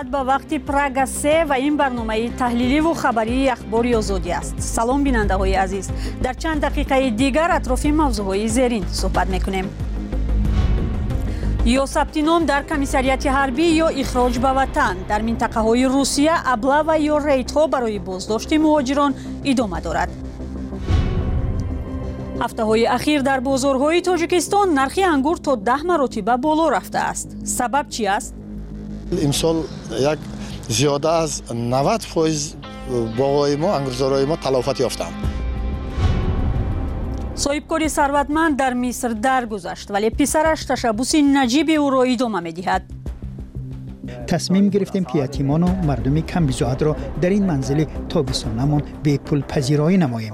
навбат ба вақти Прага 3 ва ин барномаи таҳлиливу хабарии ахбори озодӣ аст. Салом бинандаҳои азиз. Дар чанд дақиқаи дигар атрофи мавзӯъҳои зерин суҳбат мекунем. ё сабти ном дар комиссарияти ҳарбӣ ё ихроҷ ба ватан. Дар минтақаҳои Русия аблава ё рейдҳо барои боздошти муҳоҷирон идома дорад. ҳафтаҳои ахир дар бозорҳои Тоҷикистон нархи ангур то 10 маротиба боло рафтааст. Сабаб чӣ аст? имсол як зиёда аз 90% боғои мо, ангурзораи мо талофат ёфтанд. соҳибкори сарватманд дар Миср даргузашт, вале писараш ташаббуси наҷиби ӯро идома медиҳад. تصمیم گرفتیم که یتیمان و مردم کم بزاعت را در این منزل تابستانمان به پول پذیرایی نماییم.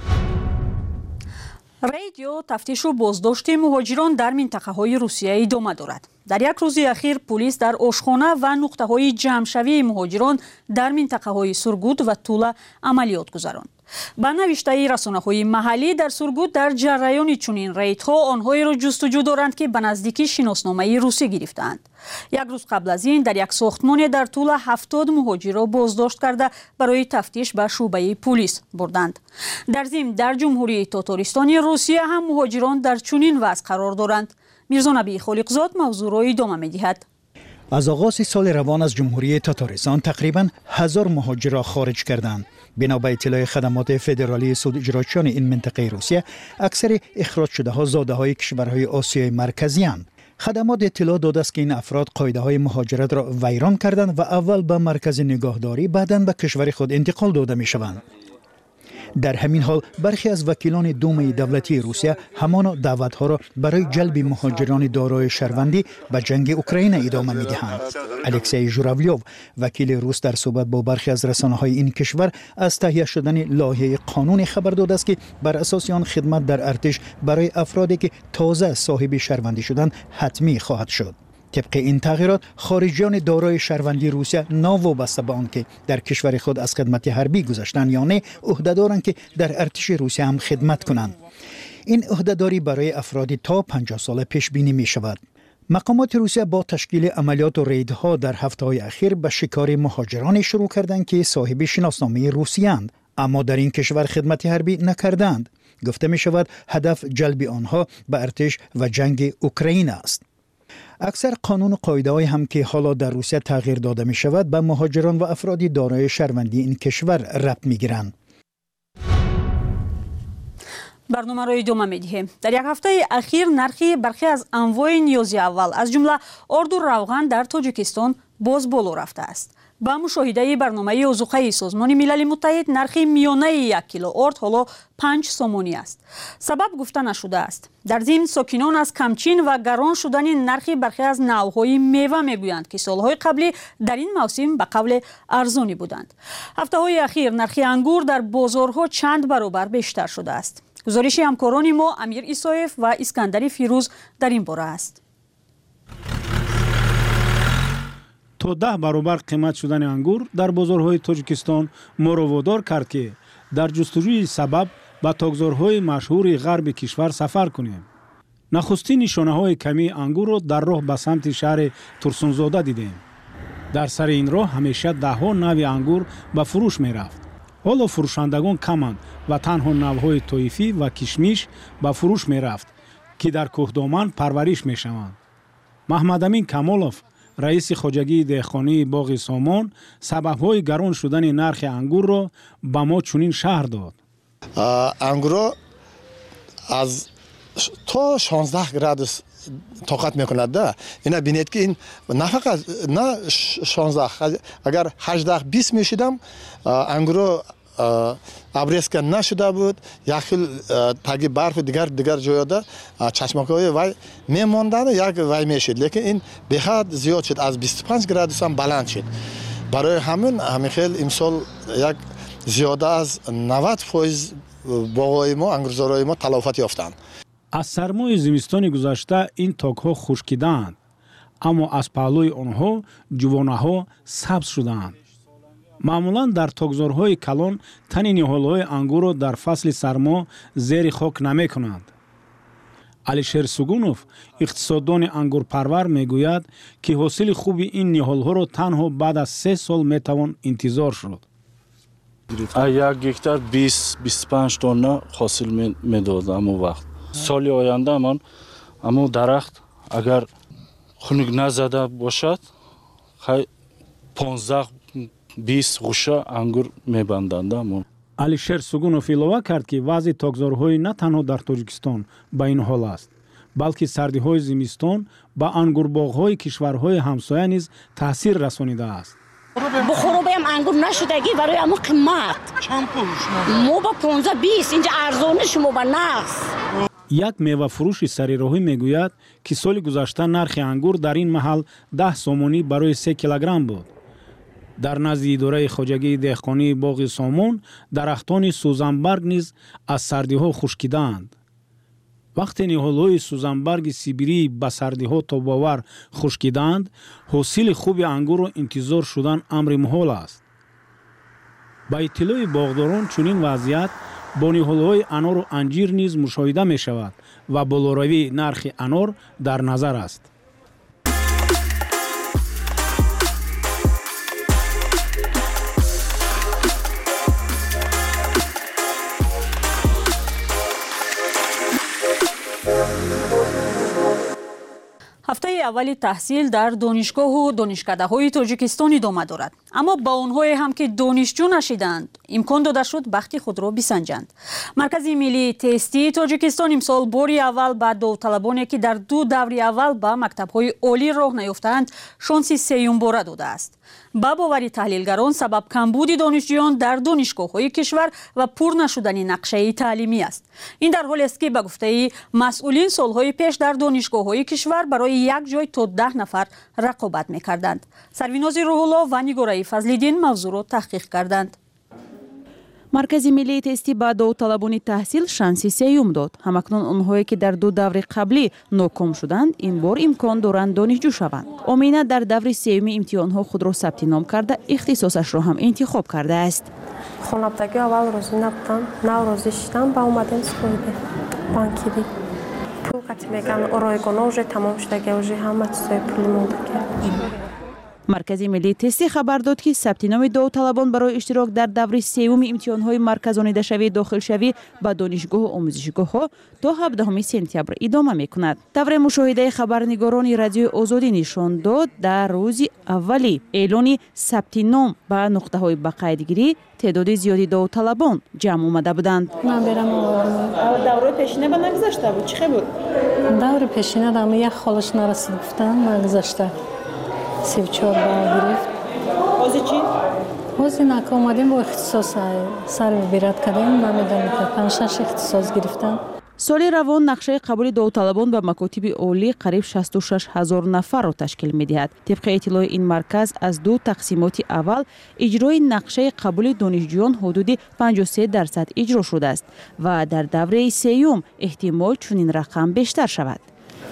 رید ё тафтишу боздошти муҳоҷирон дар минтақаҳои Русия идома дорад. дар як рӯзи ахир полис дар ошхона ва нуқтаҳои ҷамъшавии муҳоҷирон дар минтақаҳои Сургут ва Тула амалиёт гузаронд. ба навиштаи расонаҳои маҳаллӣ дар Сургут дар ҷараёни чунин рейдҳо онҳоеро ҷустуҷӯ доранд, ки ба наздикӣ шиносномаи русӣ гирифтаанд. Як рӯз қабл аз ин дар як сохтмоне дар Тула 70 муҳоҷирро боздошт карда барои тафтиш ба шӯъбаи полис бурданд. дар зимн дар ҷумҳурии Татаристони Русия ҳам муҳоҷирон дар чунин вазъ қарор доранд. мирзонабии холиқзод мавзӯъро идома медиҳад. از آغاز سال روان از جمهوری تاتارستان تقریباً 1000 مهاجر را خارج کردند. بنا به اطلاع خدمات فدرالی سود اجراچیان این منطقه روسیه، اکثر اخراج شده ها زاده های کشورهای آسیای مرکزی اند. خدمات اطلاع داده است که این افراد قاعده های مهاجرت را ویران کردند و اول به مرکز نگهداری بعداً به کشور خود انتقال داده می شوند. در همین حال برخی از وکیلان دومه دولتی روسیه همان دعوت‌ها را برای جلب مهاجران دارای شهروندی به جنگ اوکراین ادامه می‌دهند. الکسی ژوراویوف وکیل روس در صحبت با برخی از رسانه‌های این کشور از تهیه شدن لایحه قانون خبر داده است که بر اساس آن خدمت در ارتش برای افرادی که تازه صاحب شهروندی شدند حتمی خواهد شد. طبق این تغییرات خارجیان دارای شهروندی روسیه ناوابسته به آنکه در کشور خود از خدمت حربی گذشتند یا نه عهده‌دارند که در ارتش روسیه هم خدمت کنند. این عهده‌داری برای افرادی تا 50 ساله پیش بینی می شود. مقامات روسیه با تشکیل عملیات و ریدها در هفته‌های اخیر به شکار مهاجران شروع کردند که صاحب شناسنامه روسیه اند، اما در این کشور خدمت حربی نکردند. گفته می شود هدف جلب آنها به ارتش و جنگ اوکراین است. اکثر قانون و قاعده‌های هم که حالا در روسیه تغییر داده می شود به مهاجران و افرادی دارای شهروندی این کشور ربط می گیرند. برنامه را ادامه می‌دهیم. در یک هفته اخیر نرخی برخی از انواع نیازی اول از جمله آرد و روغن در تاجیکستان باز بالا رفته است. با مشاهده برنامه اوزوقه سازمان ملل متحد نرخی میانه 1 کیلو آرد حالا 5 سومانی است. سبب گفته نشده است. در ضمن ساکنان از کمچین و گران شدن نرخی برخی از نوع‌های میوه میگویند که سالهای قبلی در این موسم به قول ارزانی بودند. هفته‌های اخیر نرخی انگور در بازارها چند برابر بیشتر شده است. گزارش همکاران ما امیر ایسایف و اسکندر فیروز در این باره است. تا 10 برابر قیمت شدن انگور در بازارهای تاجیکستان ما را وادار کرد که در جستجوی سبب به تاگزارهای مشهور غرب کشور سفر کنیم. نخستین نشانه‌های کمی انگور را در راه به سمت شهر ترسونزاده دیدیم. در سر این راه همیشه ده‌ها نوع انگور به فروش می‌رفت. حالا فروشندگان کمند و تنها نوع‌های طایفی و کشمیش به فروش می‌رفت که در کوهدامن پرورش می‌شوند. محمد امین کمالوف رئیس خواجگی دهقانی باغ سامان سبب‌های گران شدن نرخ انگور را به ما چنین شرح داد. انگور از تا 16 گرادوس طاقت میکند ده. اینا بینید که این نه فقط نه 16 اگر 18 20 میشدم انگور ابریسک نشده بود، یخیل تاگی برف دیگر جویاده چشمک‌های وای میموندن یک وای میشد، لیکن این بخاد زیاد شد، از 25 گرادوس هم بلند شد. برای همین خیلی امسال یک زیاده از 90% باغ‌های ما، انگورزارهای ما تلافت یافتند. از سرمای زمستان گذشته این تاک‌ها خشکیدند، اما از پهلوی آنها جوانه‌ها سبز شدند. معمولاً در تاگزارهای کلان تنی نهال‌های انگور را در فصل سرما زیر خاک نمی‌کنند. алишер сугунов иқтисоддони ангурпарвар мегӯяд ки ҳосили хуби ин ниҳолҳоро танҳо баъд аз 3 сол метавон интизор шуд. як гектар 20-25 тонна ҳосил медод амон вақт. соли оянда амон дарахт агар хунук назада бошад 15-20 ғуша ангур мебанданд. алишер сугунов илова кард ки вазъи тогзорҳои на танҳо дар тоҷикистон ба ин ҳол аст, балки сардиҳои зимистон ба ангурбоғҳои кишварҳои ҳамсоя низ таъсир расонидааст. бухоробаям ангур нашудагӣ барои амон қиммат. чанд фурӯш? мо ба 15-20 инҷа арзони шумо ба нағз. як мевафурӯши сарироҳӣ мегӯяд ки соли гузашта нархи ангур дар ин маҳал 10 сомонӣ барои 3 килограмм буд. дар назди идораи хоҷагии деҳқонии боғи Сомон дарахтони сӯзанбарг низ аз сардиҳо хушкидаанд. вақте ниҳолҳои сӯзанбарги сибирӣ ба сардиҳо тобовар хушкидаанд, ҳосили хуби ангурро интизор шудан амри муҳол аст. ба иттилои боғдорон чунин вазъият бо ниҳолҳои анору анҷир низ мушоҳида мешавад ва болоравии нархи анор дар назар аст. ҳафтаи аввали таҳсил дар донишгоҳу донишкадаҳои Тоҷикистон идома дорад. аммо ба онҳое ҳам ки донишҷӯ нашидаанд имкон дода шуд бахти худро бисанҷанд. Маркази миллии тестии Тоҷикистон имсол бори аввал ба довталабоне ки дар 2 даври аввал ба мактабҳои олӣ роҳ наёфтаанд шонси 3-юм бора додааст. ба бовари таҳлилгарон сабаб камбуди донишҷӯён дар донишгоҳҳои кишвар ва пур нашудани нақшаи таълимӣ аст. ин дар ҳоле аст ки ба гуфтаи масъулин солҳои пеш дар донишгоҳҳои кишвар барои як ҷой то 10 нафар рақобат мекарданд. Сарвинози Рӯҳулло ва Нигораи Фазлиддин мавзӯъро таҳқиқ карданд. Маркази миллии тестӣ ба довталабони таҳсил шанси 3-юм дод. Ҳамакнун онҳое ки дар 2 даври қаблӣ ноком шуданд, ин бор имкон доранд донишҷӯ шаванд. Омина дар даври 3-юми имтиҳонҳо худро сабти ном карда, ихтисосашро ҳам интихоб кардааст. Хонабдагӣ аввал розӣ набудам, нав розӣ шидам, ба омадем сӯиде банкирӣ. Пул кати меган ройгоно уже тамом шудаги, уже ҳама чизои пули мондаги. Маркази миллии тестӣ хабар дод ки сабтиноми довталабон барои иштирок дар даври 3-юми имтиҳонҳои марказонидашавӣ дохилшавӣ ба донишгоҳу омӯзишгоҳҳо то 17 сентябр идома мекунад. Тавре мушоҳидаи хабарнигорони радиои Озодӣ нишон дод дар рӯзи аввали эълони сабтином ба нуқтаҳои ба қайдгирӣ теъдоди зиёди довталабон ҷамъ омада буданд. Ман берам даврои пешина ба нагузашта буд, чӣ буд? даври пешина дам як холаш нарасид гуфтан нагузашта 34 бал гирифт. ҳозир чӣ? ҳозир нака омадем бо ихтисос сар вибират кардем, намедонам 5-6 ихтисос гирифтам. соли равон нақшаи қабули довталабон ба макотиби олӣ қариб 66 000 нафарро ташкил медиҳад. тибқи иттилои ин марказ аз 2 тақсимоти аввал иҷрои нақшаи қабули донишҷӯён ҳудуди 53% иҷро шудааст ва дар давраи 3-юм эҳтимол чунин рақам бештар шавад.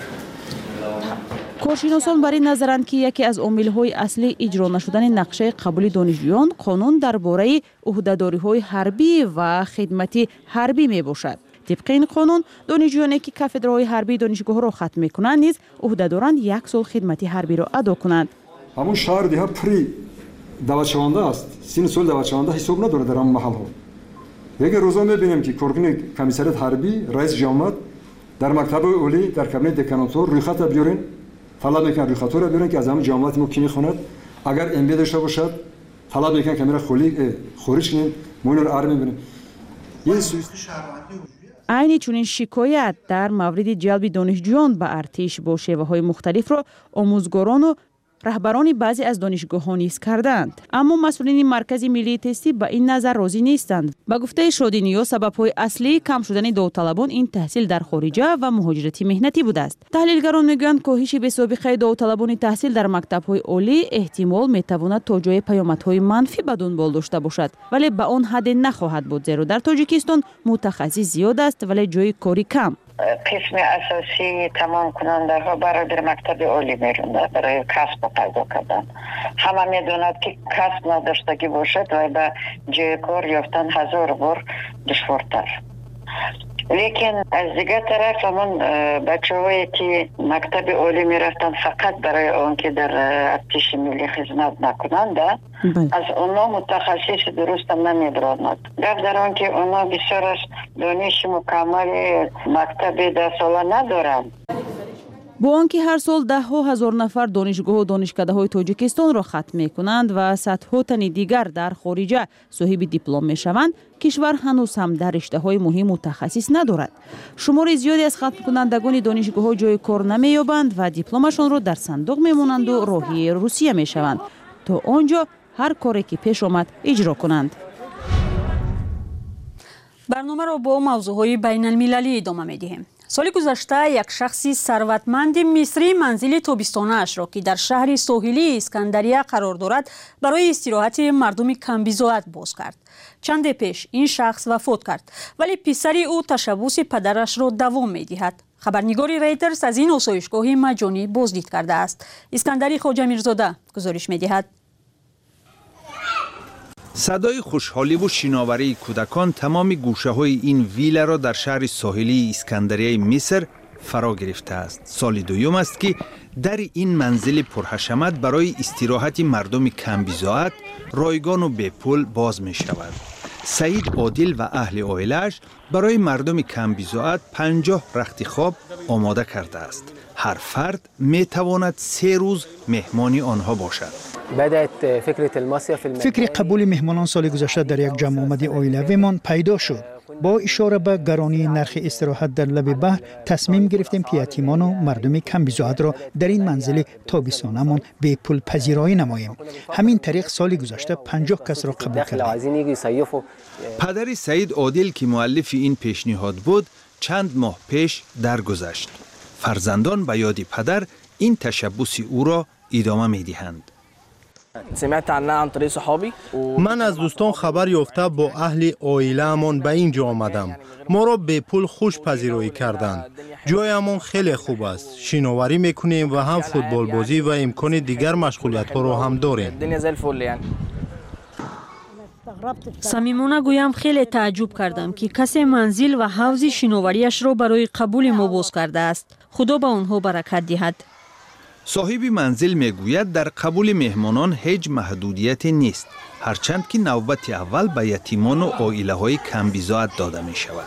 коршиносон бар ин назаранд ки яке аз омилҳои аслии иҷро нашудани нақшаи қабули донишҷӯён қонун дар бораи уҳдадориҳои ҳарбӣ ва хидмати ҳарбӣ мебошад. тибқи ин қонун донишҷӯёне ки кафедраҳои ҳарбии донишгоҳро хатм мекунанд низ уҳдадоранд 1 сол хидмати ҳарбиро адо кунанд. ҳамун шаҳр диҳа пури даватшаванда аст, син соли даватшаванда ҳисоб надорад дар ҳамун маҳалҳо. яке рӯза мебинем ки коркуни комиссарият ҳарбӣ раис ҷамъат дар мактаби олӣ дар кабинети деканатҳо рӯйхата биёрен, талаб мекунад рӯйхатҳоро биёрен ки аз ҳамин ҷамъати мо ки мехонад, агар МБ дошта бошад талаб мекунад ки амира хориҷ кинем, мо инро ар мебинем. айни чунин шикоят дар мавриди ҷалби донишҷӯён ба артиш бо шеваҳои мухталифро омӯзгорону раҳбарони баъзе аз донишгоҳҳо низ карданд. Аммо масъулини Маркази миллии тестӣ ба ин назар розӣ нестанд. Ба гуфтаи Шодиниё, сабабҳои аслии кам шудани довталабон ин таҳсил дар хориҷа ва муҳоҷирати меҳнатӣ будааст. Таҳлилгарон мегӯянд коҳиши бесобиқаи довталабони таҳсил дар мактабҳои олӣ эҳтимол метавонад то ҷои паёмадҳои манфӣ ба дунбол дошта бошад, вале ба он ҳадде нахоҳад буд, зеро дар Тоҷикистон мутахассис зиёд аст, вале ҷои кори кам. қисми асосии тамом кунандаҳо барои дар мактаби олӣ меронданд, барои касб пайдо кардан. ҳама медонад ки касб надоштагӣ бошад ва ба ҷои кор ёфтан 1000 бор душвортар. لیکن از دیگه طرف همون بچه‌هایی که مکتب عالی میرفتن فقط برای اون که در ارتش ملی خدمت نکنند، از اونا متخصص درست نمیبرند. گفت در اون که اونا بسیار دانش مکمل مکتب 10 ساله ندارند. با آنکه هر سال ده ها هزار نفر دانشگاه و دانشکده‌های تاجیکستان را ختم می‌کنند و صدها تن دیگر در خارج صاحب دیپلم می‌شوند، کشور هنوز هم در رشته‌های مهم متخصص ندارد. شمار زیادی از ختم کنندگان دانشگاه‌ها جای کار نمی‌یابند و دیپلمشان را در صندوق می‌مانند و راهی روسیه می‌شوند تا آنجا هر کاری که پیش آمد اجرا کنند. برنامه را با موضوعهای بین المللی ادامه می‌دهیم. سال گذشته یک شخصی ثروتمند مصری منزل تابستانه‌اش را که در شهر ساحلی اسکندریه قرار دارد برای استراحت مردم کمبیزاعت باز کرد. چند پیش این شخص وفات کرد ولی پسر او تشبث پدرش را دوام می‌دهد. خبرنگار ریترز از این آسایشگاه مجانی بازدید کرده است. اسکندری خواجه میرزاده گزارش می‌دهد. صدای خوشحالی و شناوری کودکان تمام گوشه‌های این ویلا را در شهر ساحلی اسکندریه مصر فرا گرفته است. سال دوم است که در این منزل پرحشمت برای استراحت مردم کمبیزاعت رایگان و بے پول باز می شود. سعید عادل و اهل عائله‌اش برای مردم کمبیزاعت 50 رخت خواب آماده کرده است. هر فرد می تواند 3 روز مهمانی آنها باشد. فکر قبول مهمانان سال گذشته در یک جمع آمدی عائلویمان پیدا شد. با اشاره به گرانی نرخ استراحت در لب بحر تصمیم گرفتیم که یتیمان و مردم کمبیزاعت را در این منزل تابستانمان بے پول پذیرایی نماییم. همین طریق سال گذشته 50 کس را قبول کردیم. پدر سعید عادل که مؤلف این پیشنهاد بود چند ماه پیش درگذشت. فرزندان به یاد پدر این تشبث او را ادامه می‌دهند. من از دوستان خبر یافته با اهل عائله‌مان به اینجا آمدم. ما را به پول خوش پذیرایی کردند. جایمان خیلی خوب است. شناوری میکنیم و هم فوتبال بازی و امکان دیگر مشغولیت ها را هم داریم. صمیمانه گویم خیلی تعجب کردم که کسی منزل و حوض شناوریش را برای قبول ما باز کرده است. خدا به آنها برکت دهد. صاحب منزل میگوید در قبول مهمانان هیچ محدودیتی نیست، هرچند که نوبت اول به یتیمان و عائله‌های کمبیزاعت داده می شود.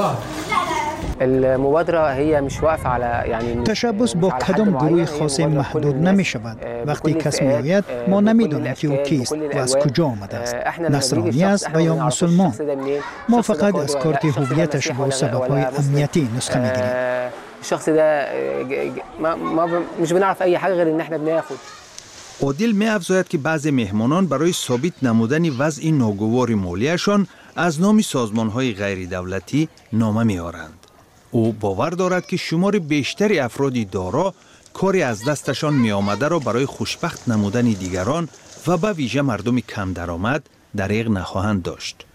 تشبث با کدام گروه خاصی محدود نمی شود. وقتی کس می آید ما نمی دانیم که او کیست و از کجا آمده است. نصرانی است و یا مسلمان. ما فقط از کارت هویتش با سبب‌های امنیتی نسخه می گیریم. الشخص ده ما مش بنعرف اي حاجه غير ان احنا بناخد. عادل می افزاید که بعضی مهمانان برای ثابت نمودن وضع ناگوار مالیشان از نام سازمان‌های غیر دولتی نامه می‌آورند. او باور دارد که شمار بیشتری افراد دارا کاری از دستشان می‌آمده را برای خوشبخت نمودن دیگران و به ویژه مردم کم درآمد دریغ نخواهند داشت.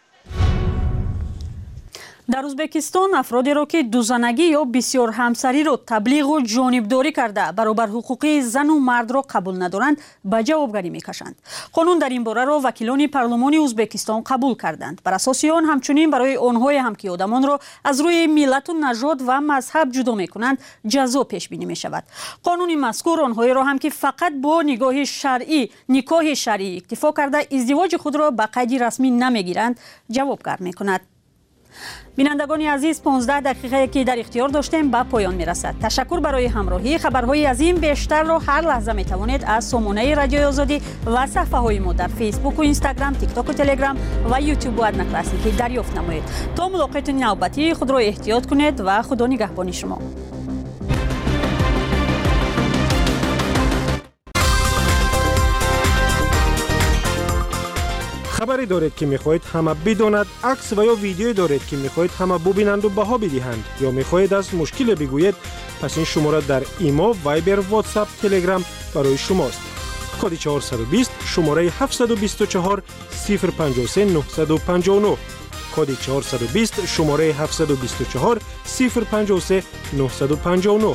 در ازبکستان افرادی را که دوزنگی یا بسیار همسری را تبلیغ و جانبداری کرده برابر حقوق زن و مرد را قبول ندارند به جوابگری میکشند. قانون در این باره را وکیلان پارلمان ازبکستان قبول کردند. بر اساس آن همچنین برای آنهای هم که آدمان را از روی ملت و نژاد و مذهب جدا میکنند جزا پیش بینی می شود. قانون مذکور آنهایی را هم که فقط با نکاح شرعی اکتفا کرده ازدواج خود را به قید رسمی نمیگیرند جوابگر میکند. بینندگان عزیز 15 دقیقه که در اختیار داشتیم به پایان میرسد. تشکر برای همراهی. خبرهای از این بیشتر را هر لحظه می توانید از سامانه رادیوی آزادی و صفحه های ما در فیسبوک و اینستاگرام، تیک تاک و تلگرام و یوتیوب و ادنا کلاسیکی دریافت نمایید. تا ملاقات نوبتی خود را احتیاط کنید و خدا نگهبان شما. خبری دارید که میخواهید همه بداند، عکس و یا ویدیویی دارید که میخواهید همه ببینند و بها بدهند یا میخواهید از مشکل بگویید، پس این شماره در ایما، وایبر، واتساپ، تلگرام برای شماست. کد 420 شماره 724 053 959 کد 420 شماره 724 053 959.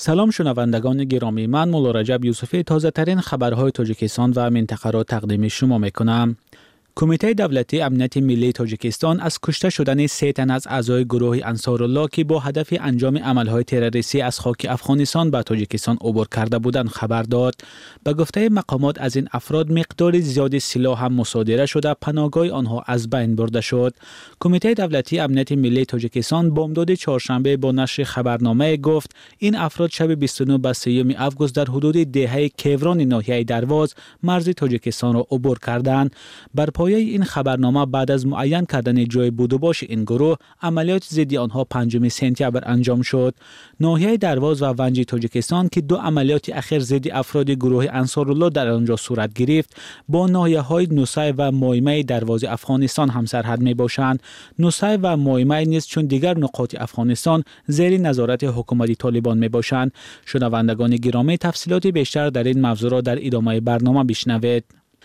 سلام شنوندگان گرامی، من مولا رجب یوسفی تازه ترین خبرهای تاجیکستان و منطقه را تقدیم شما می کنم. کمیته دولتی امنیت ملی تاجیکستان از کشته شدن 3 تن از اعضای گروه انصارالله که با هدف انجام عملهای تروریستی از خاک افغانستان به تاجیکستان عبور کرده بودند خبر داد. به گفته مقامات از این افراد مقدار زیادی سلاح هم مصادره شده، پناهگاه آنها از بین برده شد. کمیته دولتی امنیت ملی تاجیکستان بامداد چهارشنبه با نشر خبرنامه گفت این افراد شب 29 به 3 آگوست در حدود دهه کیوران ناحیه درواز مرز تاجیکستان را عبور کردند. بر پایه این خبرنامه بعد از معین کردن جای بود و باش این گروه، عملیات ضد آنها 5 سپتامبر انجام شد. ناحیه درواز و ونج تاجیکستان که 2 عملیات اخیر ضد افراد گروه انصارالله در آنجا صورت گرفت، با ناحیه‌های نوسای و مایمه درواز افغانستان هم سرحد می‌باشند. نوسای و مایمه نیز چون دیگر نقاط افغانستان زیر نظارت حکومت طالبان می‌باشند. شنوندگان گرامی، تفصیلات بیشتر در این موضوع را در ادامه برنامه بشنوید.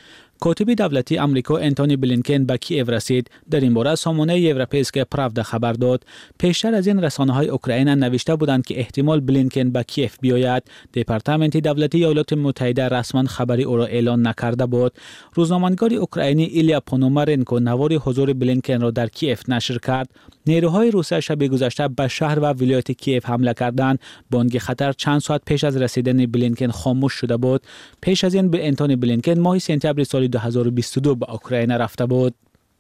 کاتب دولتی آمریکا انتونی بلینکن به کیف رسید. در این باره سامانه یوروپیسک پراودا خبر داد. پیشتر از این رسانه‌های اوکراین نوشته بودند که احتمال بلینکن به کیف بیاید. دپارتمنت دولتی ایالات متحده رسما خبری او را اعلان نکرده بود. روزنامه‌نگار اوکراینی ایلیا پونومارنکو نوار حضور بلینکن را در کیف نشر کرد. نیروهای روسیه شب گذشته به شهر و ولایت کیف حمله کردند. بانگ خطر چند ساعت پیش از رسیدن بلینکن خاموش شده بود. پیش از این انتونی بلینکن ماه سپتامبر سال 2022 به اوکراین رفته بود.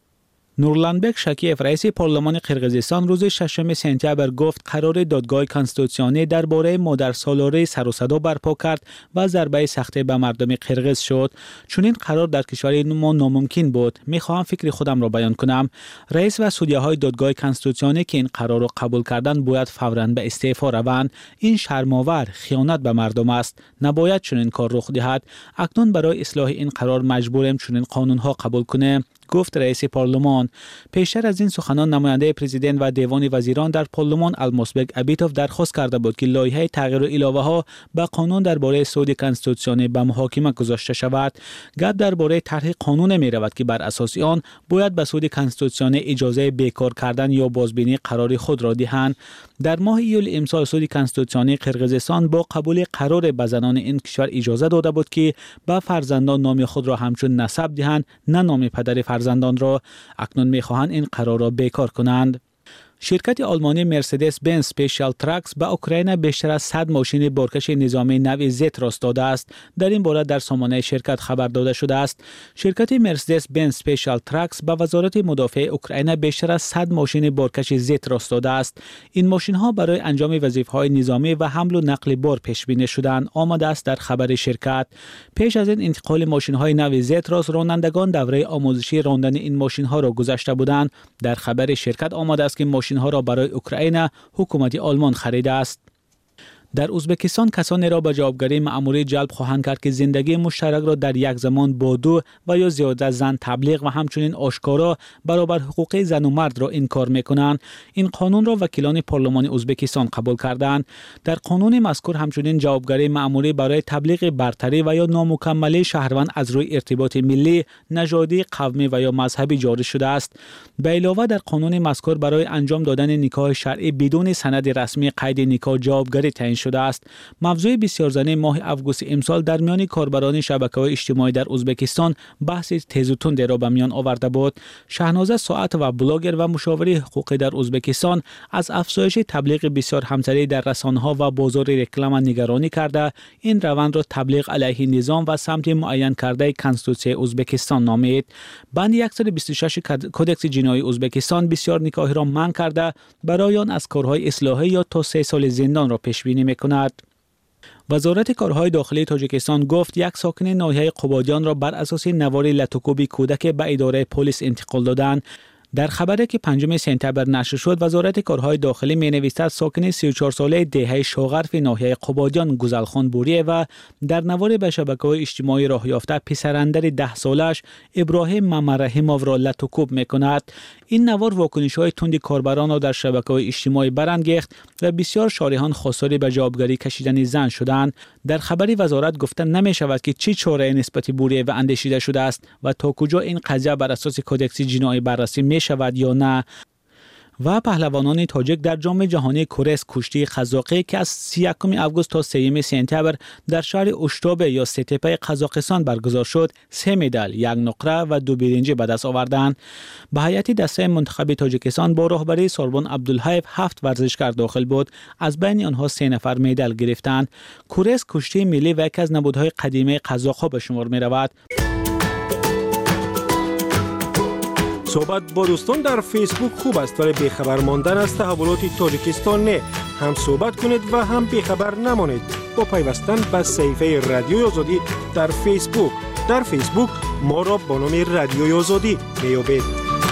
نورلانبک شکیف رئیس پارلمان قرقیزستان روز 6 سپتامبر گفت قرار دادگاه کنستیتوسیونی درباره مادرسالاری سر و صدا برپا کرد و ضربه سخت به مردم قرقیز شد. چون این قرار در کشور ما ناممکن بود. میخواهم فکر خودم را بیان کنم. رئیس و سودیه های دادگاه کنستیتوسیونی که این قرار را قبول کردند باید فوراً به استعفا روند. این شرم‌آور خیانت به مردم است. نباید چنین کار رخ دهد. اکنون برای اصلاح این قرار مجبوریم چنین قانون ها قبول کنیم، گفت رئیس پارلمان. پیشتر از این سخنان نماینده پرزیدنت و دیوان وزیران در پارلمان المسبک ابیتوف درخواست کرده بود که لایحه تغییر و علاوه ها به قانون درباره سود کنستیتوسیونی به محاکمه گذاشته شود. گپ درباره طرح قانون می رود که بر اساس آن باید به سود کنستیتوسیونی اجازه بیکار کردن یا بازبینی قرار خود را دهند. در ماه ایول امسال سود کنستیتوسیونی قرقیزستان با قبول قرار به زنان این کشور اجازه داده بود که به فرزندان نام خود را همچون نسب دهند، نه نام پدر فرزندان را. اکنون می‌خواهند این قرار را بیکار کنند. شرکت آلمانی مرسدس بنز اسپیشال تراکس به اوکراین بیشتر از 100 ماشین بارکش نظامی نوع زت راست داده است. در این باره در سامانه شرکت خبر داده شده است. شرکت مرسدس بنز اسپیشال تراکس به وزارت مدافع اوکراین بیشتر از 100 ماشین بارکش زت راست داده است. این ماشین ها برای انجام وظایف‌های نظامی و حمل و نقل بار پیش بینی شدند. آمده است در خبر شرکت. پیش از این انتقال ماشین های نوع زت راست رانندگان دوره آموزشی راندن این ماشین ها را گذشته بودند. در خبر شرکت آمده است که ماشین ها را برای اوکراین حکومت آلمان خریده است. در ازبکستان کسانی را به جوابگری مأموری جلب خواهند کرد که زندگی مشترک را در یک زمان با 2 و یا زیاده زن تبلیغ و همچنین آشکارا برابر حقوق زن و مرد را انکار می‌کنند. این قانون را وکیلان پارلمان ازبکستان قبول کردند. در قانون مذکور همچنین جوابگری مأموری برای تبلیغ برتری و یا نامکملی شهروند از روی ارتباط ملی، نژادی، قومی و یا مذهبی جاری شده است. به علاوه در قانون مذکور برای انجام دادن نکاح شرعی بدون سند رسمی قید نکاح جوابگری تعیین شده است. موضوع بسیارزنی ماه آگوست امسال در میان کاربران شبکه‌های اجتماعی در ازبکستان بحث تیز و تند را به میان آورده بود. شهنازه ساعت و بلاگر و مشاور حقوقی در ازبکستان از افزایش تبلیغ بسیار همسری در رسانه‌ها و بازار رکلام نگرانی کرده، این روند را تبلیغ علیه نظام و سمت معین کرده کنستیتوسیون ازبکستان نامید. بند 126 کدکس جنایی ازبکستان بسیار نکاح را منع کرده، برای آن از کارهای اصلاحی یا تا 3 سال زندان را پیش بینی کند. وزارت کارهای داخلی تاجیکستان گفت یک ساکن ناحیه قبادیان را بر اساس نوار لتوکوبی کودک به اداره پلیس انتقال دادند. در خبری که 5 سپتامبر نشر شد، وزارت کارهای داخلی می‌نویسد ساکن 34 ساله دهه شاغرف ناحیه قبادیان گوزلخان بوریه و در نوار به شبکه‌های اجتماعی راه یافته پسراندر 10 سالش ابراهیم ممرحیموف را لتوکوب می‌کند. این نوار واکنش‌های تند کاربران را در شبکه‌های اجتماعی برانگیخت و بسیار شارحان خواستار به جوابگری کشیدن زن شدند. در خبری وزارت گفته نمی‌شود که چه چاره نسبت بوریه و اندیشیده شده است و تا کجا این قضیه بر اساس کدکس جنایی بررسی شود یا نه. و پهلوانان تاجیک در جام جهانی کورس کشتی قزاقی که از 31 آگوست تا 3 سپتامبر در شهر اشتوبه یا ستپه قزاقستان برگزار شد 3 مدال، 1 نقره و 2 برنج به دست آوردند. به هیئت دسته منتخب تاجیکستان با رهبری سوربون عبدالحیف 7 ورزشکار داخل بود. از بین آنها 3 نفر مدال گرفتند. کورس کشتی ملی و یکی از نمادهای قدیمی قزاق‌ها به شمار می رود. صحبت با دوستان در فیسبوک خوب است ولی بیخبر ماندن از تحولات تاجیکستان نه. هم صحبت کنید و هم بیخبر نمانید با پیوستن به صفحه رادیوی آزادی در فیسبوک. در فیسبوک ما را با نام رادیوی آزادی میابید.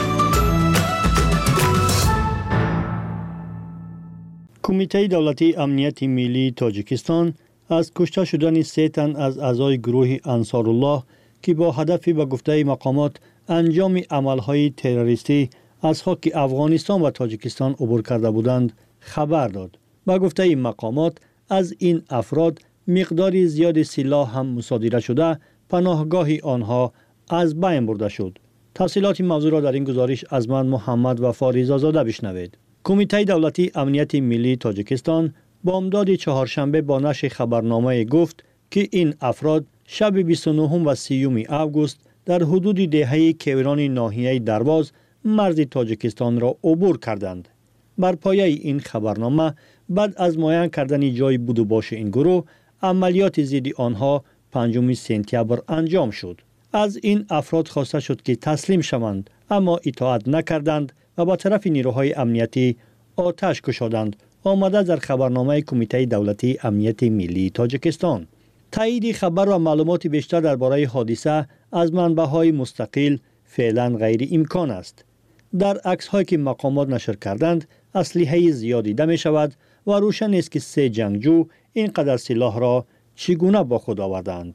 کمیته دولتی امنیت ملی تاجیکستان از کشته شدن 3 تن از اعضای گروه انصارالله که با هدف به گفته مقامات انجام عملهای تروریستی از خاک افغانستان و تاجیکستان عبور کرده بودند خبر داد. با گفته مقامات از این افراد مقداری زیاد سلاح هم مصادره شده، پناهگاه آنها از بین برده شد. تفصیلات موضوع را در این گزارش از من محمد وفا رضازاده بشنوید. کمیته دولتی امنیت ملی تاجیکستان بامداد چهارشنبه با نشر خبرنامه گفت که این افراد شب 29 و 30 آگوست در حدود دهه کیوران ناحیه درواز مرز تاجیکستان را عبور کردند. بر پایه این خبرنامه بعد از معاین کردن جای بود و باش این گروه عملیات ضد آنها 5 سپتامبر انجام شد. از این افراد خواسته شد که تسلیم شوند اما اطاعت نکردند و با طرف نیروهای امنیتی آتش گشادند. آمده در خبرنامه کمیته دولتی امنیت ملی تاجیکستان. تایید خبر و معلومات بیشتر درباره حادثه از منبع‌های مستقل فعلا غیر امکان است. در عکس‌هایی که مقامات نشر کردند اسلحه زیادی دیده می‌شود و روشن است که 3 جنگجو اینقدر سلاح را چگونه با خود آوردند.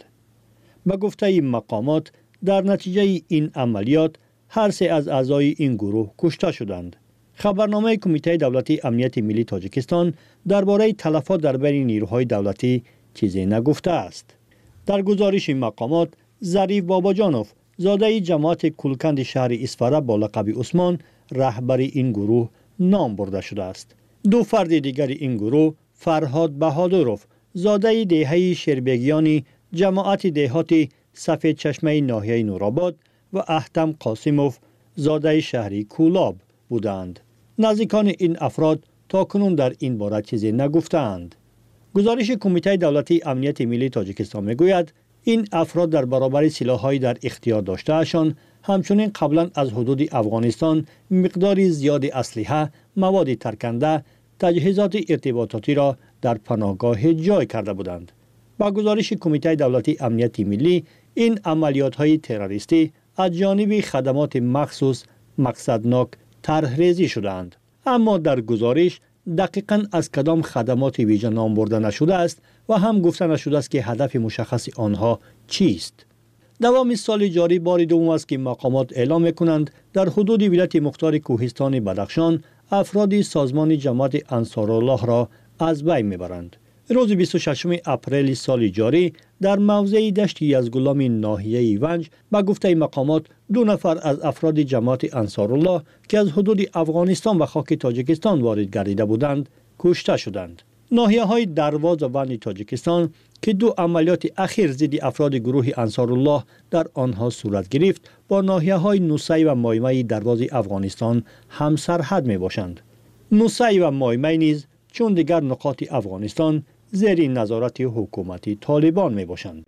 به گفته مقامات در نتیجه این عملیات هر 3 از اعضای این گروه کشته شدند. خبرنامه کمیته دولتی امنیت ملی تاجیکستان درباره تلفات در بین نیروهای دولتی چیزی نگفته است. در گزارش مقامات ظریف باباجانوف زاده جماعت کلکند شهر اسفاره با لقب عثمان رهبر این گروه نام برده شده است. 2 فرد دیگر این گروه فرهاد بهادروف زاده دهه شربگیانی جماعت دهاتی سفید چشمه ناحیه نورآباد و احتم قاسموف زاده شهری کولاب بودند. نزدیکان این افراد تاکنون در این باره چیزی نگفتند. گزارش کمیته دولتی امنیت ملی تاجیکستان میگوید این افراد در برابر سلاح‌های در اختیار داشته‌شان همچنین قبلا از حدود افغانستان مقداری زیاد اسلحه، مواد ترکنده، تجهیزات ارتباطاتی را در پناهگاه جای کرده بودند. با گزارش کمیته دولتی امنیت ملی این عملیات‌های تروریستی از جانب خدمات مخصوص مقصدناک طرح‌ریزی شدند. اما در گزارش دقیقاً از کدام خدمات ویژه نام برده نشده است و هم گفته نشده است که هدف مشخص آنها چیست. دوام سال جاری بار دوم است که مقامات اعلام می‌کنند در حدود ولایت مختار کوهستان بدخشان افراد سازمان جماعت انصارالله را از بین می‌برند. روز 26 اپریل سال جاری در موضع دشت یزگلام ناحیه ونج با گفته مقامات 2 نفر از افراد جماعت انصارالله که از حدود افغانستان و خاک تاجیکستان وارد گردیده بودند کشته شدند. ناحیه‌های درواز و ونج تاجیکستان که 2 عملیات اخیر ضد افراد گروه انصارالله در آنها صورت گرفت با ناحیه‌های نوسی و مایمه درواز افغانستان هم سرحد میباشند. نوسی و مایمه نیز چون دیگر نقاط افغانستان زیر نظارت حکومت طالبان می باشند.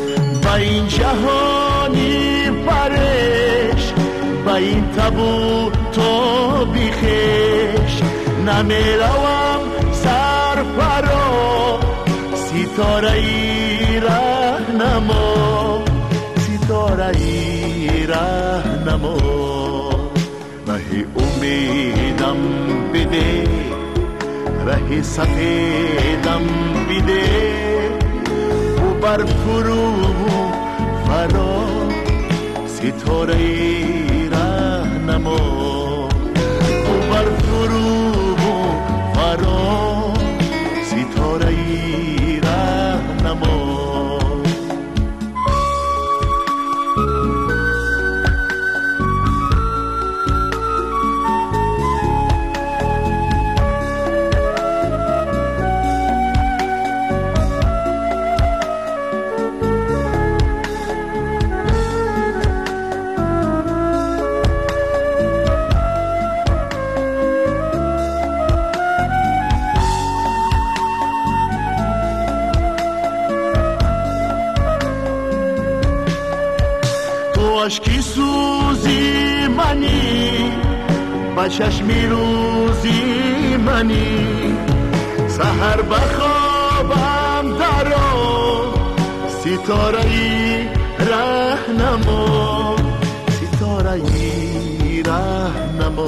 با این جهانی فرش با این تبو تو بیخش نمی روم سرفرا ستاره ای رهنما ستاره ای رهنما مهی امیدم بده ره سفیدم بیده و بر فرو فرا ستاره رهنما و بر فرو فرا ستاره رهنما کاشکی سوزی منی با چشمی روزی منی سحر بخوابم درو ستاره ای رهنما ستاره ای رهنما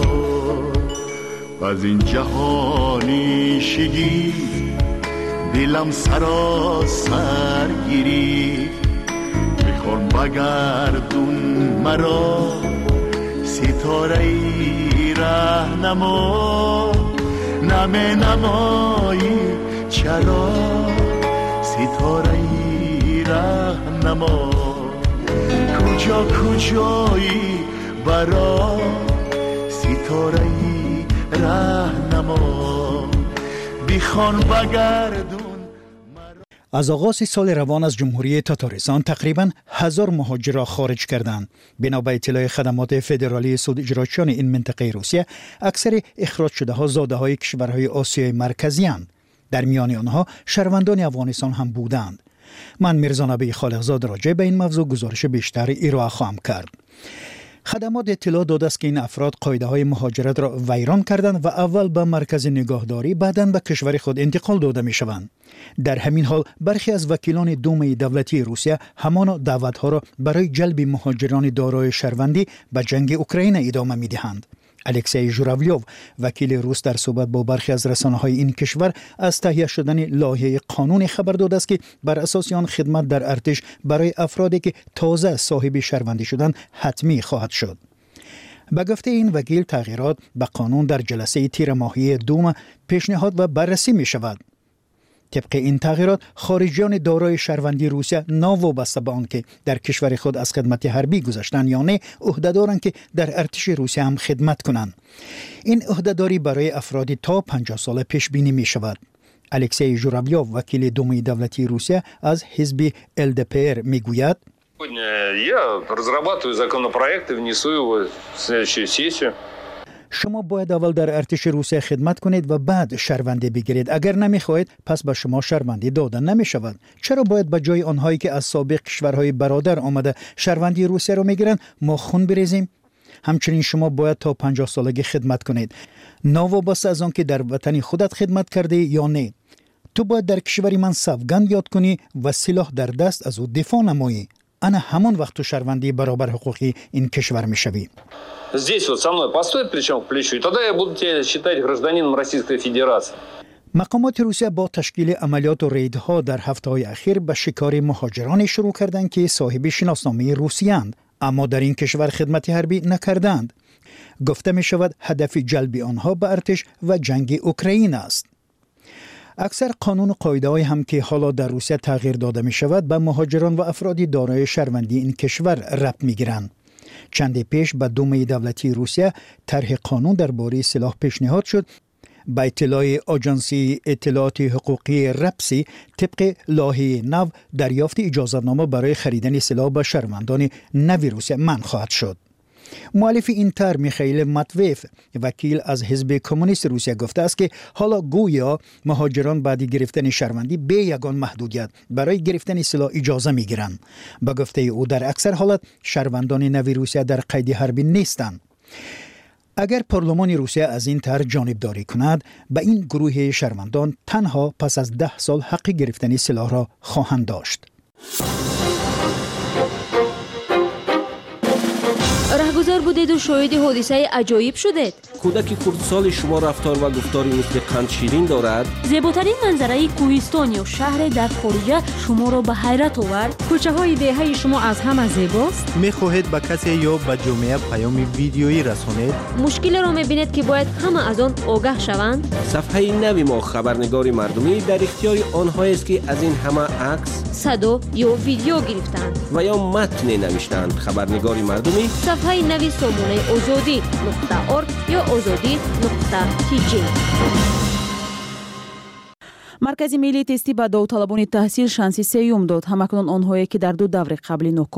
از این جهانی شگی دلم سراسر گیری میخوام بگردون مرا ستاره ای رهنما نمه نمایی چرا ستاره ای رهنما کجا کجایی برا ستاره ای رهنما بیخوان بگردون. از آغاز سال روان از جمهوری تاتارستان تقریباً 1000 مهاجر را خارج کردند. بنا به اطلاع خدمات فدرالی سود اجرایچیان این منطقه روسیه، اکثر اخراج شده ها زاده های کشورهای آسیای مرکزی اند. در میان آنها شهروندان افغانستان هم بودند. من میرزا نبی خالقزاد راجع به این موضوع گزارش بیشتر ارائه خواهم کرد. خدمات اطلاع داده است که این افراد قاعده های مهاجرت را ویران کردند و اول به مرکز نگهداری بعداً به کشور خود انتقال داده می شوند. در همین حال برخی از وکیلان دومه دولتی روسیه همان دعوتها را برای جلب مهاجران دارای شهروندی به جنگ اوکراین ادامه می دهند. الکسی ژوراویوف وکیل روس در صحبت با برخی از رسانه‌های این کشور از تهیه شدن لایحه قانون خبر داده است که بر اساس آن خدمت در ارتش برای افرادی که تازه صاحب شهروندی شدند حتمی خواهد شد. به گفته این وکیل تغییرات به قانون در جلسه تیر ماهی دوم پیشنهاد و بررسی می شود. طبق این تغییرات خارجیان دارای شهروندی روسیه ناوابسته به آنکه در کشور خود از خدمت حربی گذشتند یا نه عهده دارند که در ارتش روسیه هم خدمت کنند. این عهدهداری برای افرادی تا 50 ساله پیش بینی می شود. الکسی ژوراویوف وکیل دومه دولتی روسیه از حزب LDPR می گوید Я разрабатываю законопроект и внесу его в следующую сессию. شما باید اول در ارتش روسیه خدمت کنید و بعد شهروندی بگیرید. اگر نمیخواهید پس به شما شهروندی داده نمی شود. چرا باید به جای آنهایی که از سابق کشورهای برادر آمده شهروندی روسیه رو میگیرند ما خون بریزیم؟ همچنین شما باید تا 50 سالگی خدمت کنید. ناوابسته از آن که در وطن خودت خدمت کرده یا نه. تو باید در کشوری من سوگند یاد کنی و سلاح در دست از او دفاع نمایی. انا همون وقت تو شهروندی برابر حقوقی این کشور میشوی. Здесь вот со мной постой плечом к плечу, и тогда я буду тебя считать гражданином Российской Федерации. مقامات روسیه با تشکیل عملیات و ریدها در هفته‌های اخیر به شکار مهاجرانی شروع کردند که صاحب شناسنامه روسیه‌اند اما در این کشور خدمت حربی نکردند. گفته می شود هدف جلب آنها به ارتش و جنگ اوکراین است. اکثر قانون و قاعده‌های هم که حالا در روسیه تغییر داده می شود به مهاجران و افرادی دارای شهروندی این کشور ربط می گیرند. چند پیش به دومه دولتی روسیه طرح قانون درباره سلاح پیشنهاد شد. با اطلاع آژانس اطلاعات حقوقی رپسی طبق لایحه نو دریافت اجازه‌نامه برای خریدن سلاح به شهروندان نو روسیه منع خواهد شد. مؤلف این طرح میخائیل ماتویف وکیل از حزب کمونیست روسیه گفته است که حالا گویا مهاجران بعد گرفتن شهروندی به یگان محدودیت برای گرفتن سلاح اجازه میگیرند. با گفته او در اکثر حالت شهروندان نو روسیه در قید حربی نیستند. اگر پارلمان روسیه از این طرح جانبداری کند به این گروه شهروندان تنها پس از 10 سال حق گرفتن سلاح را خواهند داشت. رهگذر بودید و شاهد حادثه عجایب شدید. کودک کردستان شما رفتار و گفتاری مثل قند شیرین دارد. زیباترین منظره کوهستان یا شهر در خارجه شما را به حیرت آورد. کوچه های دهه شما از همه زیباست. میخواهید به کسی یا به جامعه پیام ویدیویی رسانید؟ مشکل را میبینید که باید همه از آن آگاه شوند. صفحه نوی ما خبرنگار مردمی در اختیار آنها است که از این همه عکس، صدا یا ویدیو گرفتند و یا متن نوشتند. خبرنگار مردمی صفحه نوی سامانه آزادی.org یا آزادی.tg. مرکز ملی تستی به داوطلبان تحصیل شانس سیوم داد. همکنون آنهایی که در 2 دوره قبلی